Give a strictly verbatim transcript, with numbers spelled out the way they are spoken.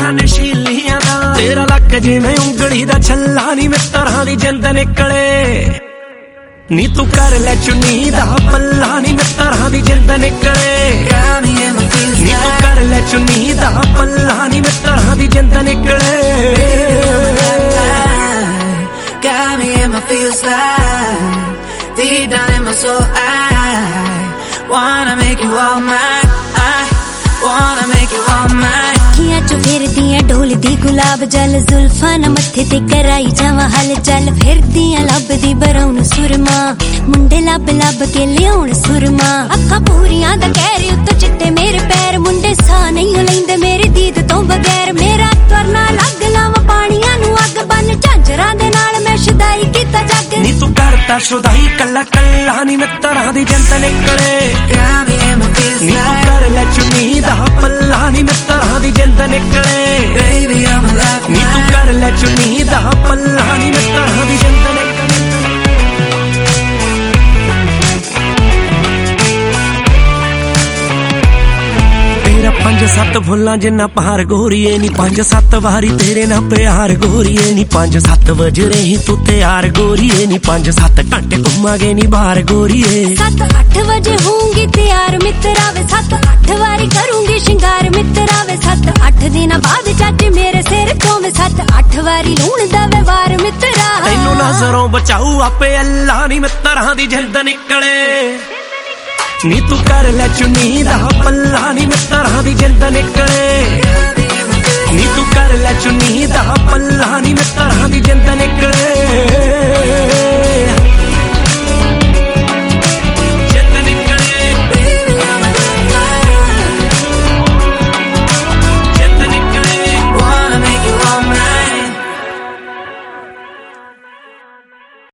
ਅੱਖਾਂ ਨਸ਼ੀਲੀਆਂ ਦਾ ਤੇਰਾ ਲੱਕ ਜਿਵੇਂ ਉਂਗਲੀ ਦਾ ਛੱਲਾ ਨੀ ਮਿੱਤਰਾਂ ਦੀ ਜਿੰਦ ਨਿਕਲੇ ਨੀ ਤੂੰ ਕਰ ਲੈ ਚੁੰਨੀ ਦਾ ਪੱਲਾ ਨੀ ਮਿੱਤਰਾਂ ਦੀ ਜਿੰਦ ਨਿਕਲੇ ਨੀ ਤੂੰ ਕਰ ਲੈ ਚੁੰਨੀ ਦਾ ਪੱਲਾ ਨੀ ਮਿੱਤਰਾਂ ਦੀ ਜਿੰਦ ਨਿਕਲੇ Got me in my feels like deep down in my soul I wanna make you all mine I wanna make you all mine अखियां चो फिरदियां ढोलदी गुलाब जल जुल्फां ना मत्थे ते कराई जावां हल चल फिरदियां लभदी बरौन सुरमा मुंडे लब लब के लियाउण सुरमा अखां पूरियां दा कहरे उत्ते चिट्टे मेरे पैर मुंडे सा नहीं लैंदे मेरी दीद तो बगैर मेरा तुरना लग लावां पानियां नू अग बन झांजरां दे नाल मैं शुदाई कीता जग नी तू करता शुदाई कल्ला कल्ला नी मित्तरां दी जिंद निकले नी तू कर ले चुन्नी दा पल्ला नी मित्तरां दी जिंद निकले नी तू कर ले चुन्नी दा पल्ला नी मित्तरां दी जिंद निकले पंज सत्त फुल्लां जिन्ना पहाड़ गोरीए नी पंज सत्त वारी तेरे ना प्यार गोरीए नी पंज सत्त वजरे ही तू तैयार गोरीए नी पंज सत्त घंटे घुमागे नी बाहर गोरीए सत्त अठ बजे होंगी तैयार मित्रा वे सत्त अठ वारी करूंगी श्रृंगार मित्रा वे सत्त अठ दिन बाद चाचे मेरे सिर तो वे सत्त अठ वारी लूण दा व्यवहार मित्रा तैनू नजरों बचाऊ आपे अल्लाह नी मित्तरां दी जिंद निकले नी तू कर ले चुन्नी दा पल्ला नी मित्तरां दी जिंद निकले नी तू कर ले चुन्नी दा पल्ला नी मित्तरां दी जिंद निकले